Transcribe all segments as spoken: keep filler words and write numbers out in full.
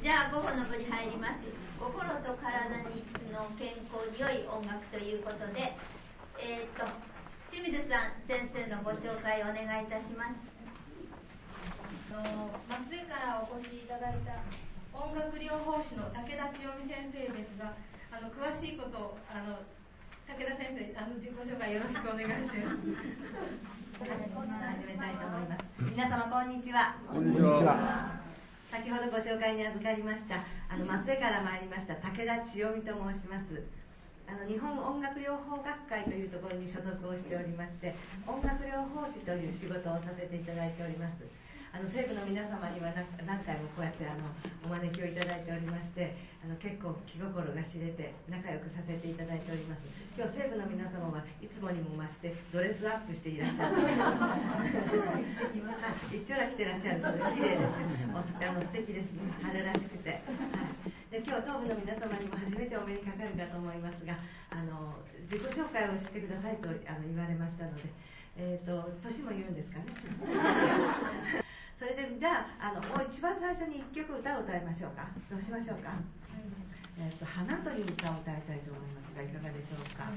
じゃあ午後の部に入ります。心と体にの健康に良い音楽ということで、えー、と清水さん先生のご紹介をお願いいたします。 あの松江からお越しいただいた音楽療法士の武田千代美先生ですが、あの詳しいことをあの武田先生、あの自己紹介よろしくお願いします。 始めたいと思います。皆様こんにちは。 こんにちは。 先ほどご紹介に預かりましたあの松江から参りました武田千代美と申します。あの日本音楽療法学会というところに所属をしておりまして、音楽療法士という仕事をさせていただいております。あの政府の皆様には何回もこうやってあのお招きをいただいておりまして、あの結構気心が知れて仲良くさせていただいております。今日政府の皆様はいつもにも増してドレスアップしていらっしゃる一丁ら着てらっしゃるそうで綺麗ですね。あの素敵ですね。春らしくて、はい、で今日東部の皆様にも初めてお目にかかるかと思いますが、あの自己紹介をしてくださいとあの言われましたので、えーと、年も言うんですかね。それでじゃあ、あのもう一番最初に一曲歌を歌いましょうか。どうしましょうか。えーと、花という歌を歌いたいと思いますが、いかがでしょうか。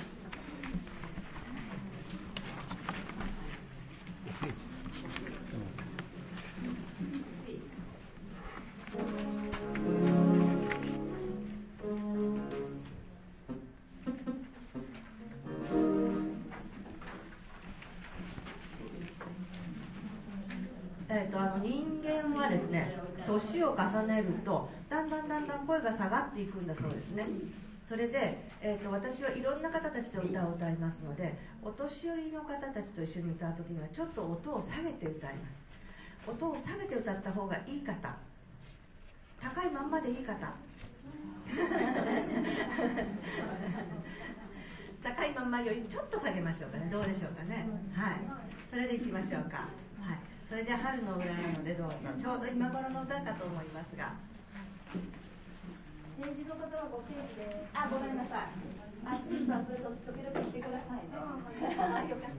えーと、あの人間はですね、年を重ねるとだんだんだんだん声が下がっていくんだそうですね。それで、えーと、私はいろんな方たちと歌を歌いますので、お年寄りの方たちと一緒に歌う時にはちょっと音を下げて歌います。音を下げて歌った方がいい方、高いまんまでいい方高いまんまよりちょっと下げましょうかね。どうでしょうかね。はい、それでいきましょうか。はい、それじゃあ春の裏なのでどうぞ。ちょうど今頃の歌かと思いますが、 年次の方はご定時で。 あ、ごめんなさい。あ、清水さんそれと時々来てくださいね。よかった。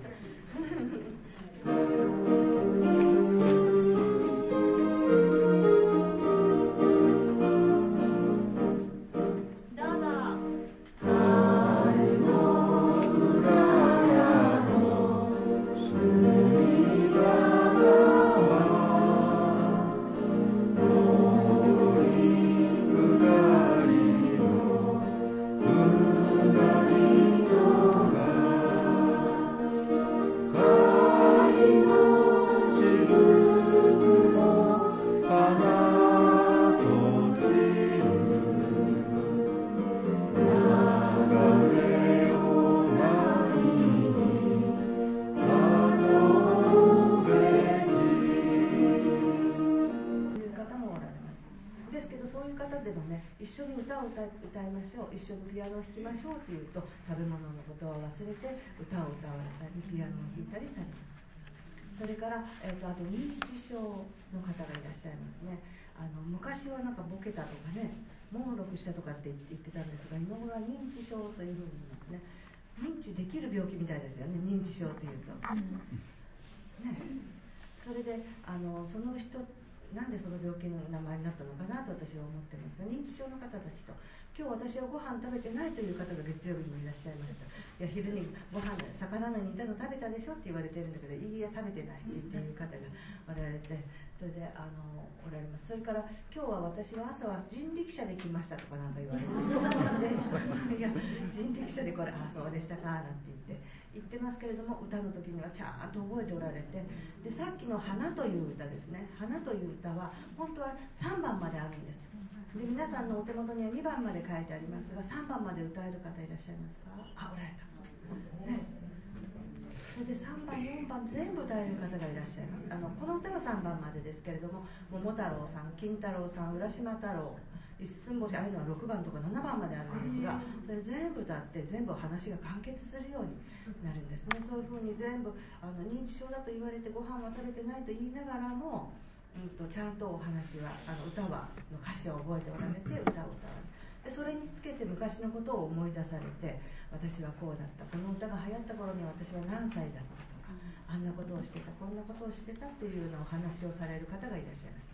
一緒にピアノを弾きましょうというと、食べ物のことを忘れて歌を歌われたりピアノを弾いたりされます。それから、えーと、あと認知症の方がいらっしゃいますね。あの昔はなんかボケたとかね、盲録したとかって言ってたんですが、今頃は認知症というふうに言いますね。認知できる病気みたいですよね、認知症というと、ね、それであのその人なんでその病気の名前になったのかなと私は思ってますが、認知症の方たちと今日私はご飯食べてないという方が月曜日にいらっしゃいました。いや昼にご飯魚の煮たの食べたでしょって言われてるんだけど、いいや食べてないって言っていう方がおられて、それであのおられます。それから今日は私は朝は人力車で来ましたとかなんか言われてでいや人力車でこれあそうでしたかなんて言って言ってますけれども、歌の時にはちゃんと覚えておられて、でさっきの花という歌ですね。花という歌は本当はさんばんまであるんです。で皆さんのお手元にはにばんまで書いてありますが、さんばんまで歌える方いらっしゃいますか。あ、おられた、ね、それでさんばんよんばん全部歌える方がいらっしゃいます。あのこの歌はさんばんまでですけれども、桃太郎さん、金太郎さん、浦島太郎、一寸星、ああいうのはろくばんとかななばんまであるんですが、それ全部歌って全部話が完結するようになるんですね。そういうふうに全部あの認知症だと言われてご飯は食べてないと言いながらも、うん、とちゃんとお話はあの歌はの歌詞を覚えておられて歌を歌われて、でそれにつけて昔のことを思い出されて、私はこうだった、この歌が流行った頃には私は何歳だったとか、あんなことをしてた、こんなことをしてたというようなお話をされる方がいらっしゃいます。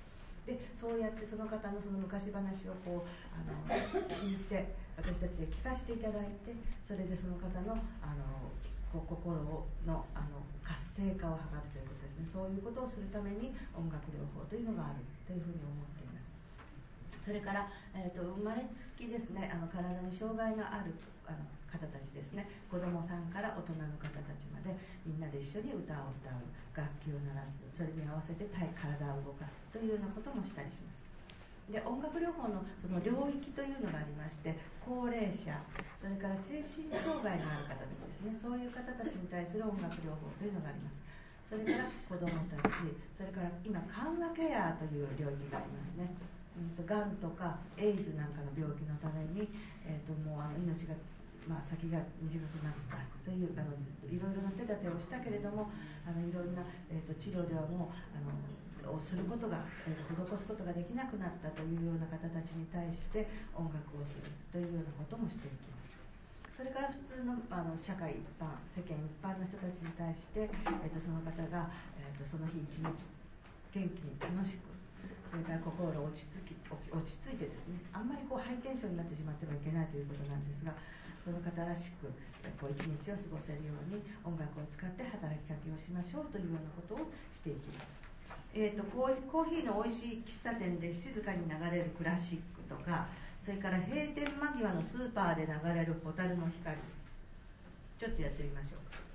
でそうやってその方のその昔話をこうあの聞いて私たちで聞かせていただいて、それでその方のあのこう心のあの活性化を図るということですね。そういうことをするために音楽療法というのがあるというふうに思っています。それから、えー、と生まれつきですね、あの体に障害のあるあの方たちですね、子どもさんから大人の方たちまでみんなで一緒に歌を歌う、楽器を鳴らす、それに合わせて体を動かすというようなこともしたりします。で音楽療法のその領域というのがありまして、高齢者、それから精神障害のある方たちですね、そういう方たちに対する音楽療法というのがあります。それから子どもたち、それから今緩和ケアという領域がありますね。がんとかエイズなんかの病気のために、えー、ともうあの命が、まあ、先が短くなったというあのいろいろな手立てをしたけれども、あのいろんな、えー、と治療ではもうあのをすることが、えー、と施すことができなくなったというような方たちに対して音楽をするというようなこともしていきます。それから普通の、あの社会一般、世間一般の人たちに対して、えー、とその方が、えー、とその日一日元気に楽しく、それから心を落ち着き落ち着いてですね、あんまりこうハイテンションになってしまってはいけないということなんですが、その方らしくこう一日を過ごせるように音楽を使って働きかけをしましょうというようなことをしていきます。えー、とコーヒーの美味しい喫茶店で静かに流れるクラシックとか、それから閉店間際のスーパーで流れる蛍の光、ちょっとやってみましょうか。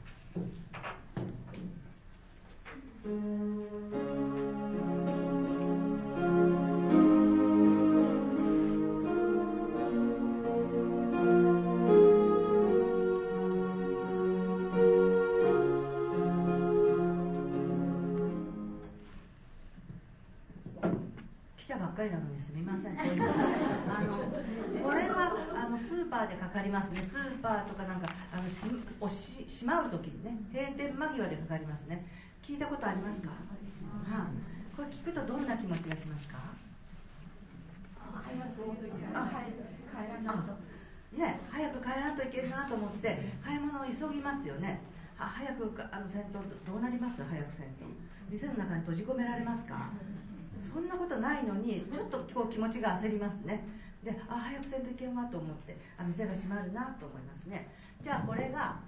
来たばっかりなのにすみません。あのこれはあのスーパーでかかりますね。スーパーとかなんかあのしおし閉まるときにね、閉店間際でかかりますね。聞いたことありますか？はあ、これ聞くとどんな気持ちがしますか？あ、早く帰らないとね、早く帰らんといけるなと思って買い物を急ぎますよね。あ、早くあのせんとどうなります？早くせんと店の中に閉じ込められますか？そんなことないのにちょっとこう気持ちが焦りますね。で、あ、早くせんといけんわと思って、あ、店が閉まるなと思いますね。じゃあこれが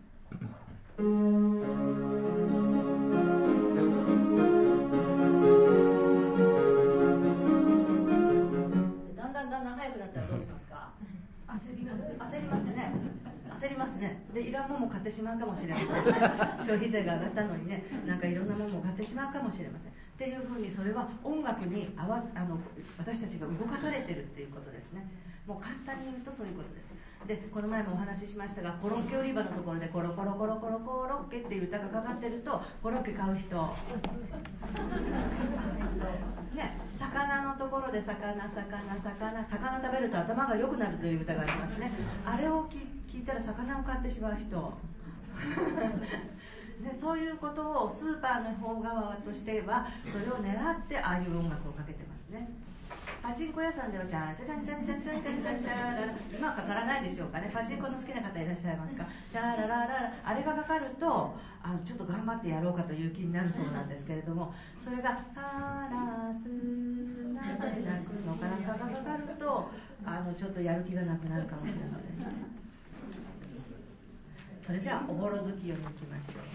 だんだんだんだん早くなったらどうしますか？焦ります。焦りますね。焦りますね。で、いらんもんも買ってしまうかもしれません。消費税が上がったのにね、なんかいろんなもんも買ってしまうかもしれません。っていうふうに、それは音楽に合わあの私たちが動かされてるっていうことですね。もう簡単に言うとそういうことです。で、この前もお話ししましたが、コロッケ売り場のところでコロコロコロコロコロッケっていう歌がかかってると、コロッケ買う人ね、魚のところで魚魚魚魚食べると頭が良くなるという歌がありますね。あれを聞いたら魚を買ってしまう人で、そういうことをスーパーの方側としてはそれを狙ってああいう音楽をかけてますね。パチンコ屋さんではチャンチャチャンチャンチャンチャンチャンチャンチャララ、今はかからないでしょうかね。パチンコの好きな方いらっしゃいますか？チャララララ、あれがかかるとあのちょっと頑張ってやろうかという気になるそうなんですけれども、それがカラスなぜ鳴くのかなんかがかかるとあのちょっとやる気がなくなるかもしれません。それじゃあおぼろ月夜に行きましょ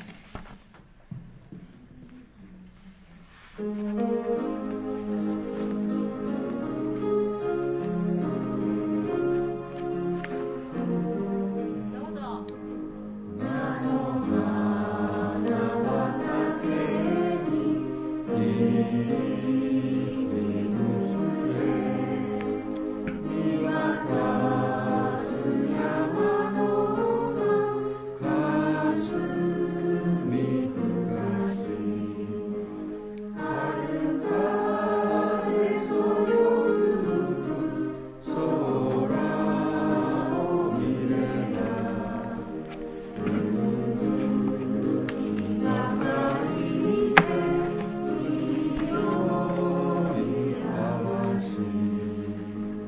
う。 Thank you.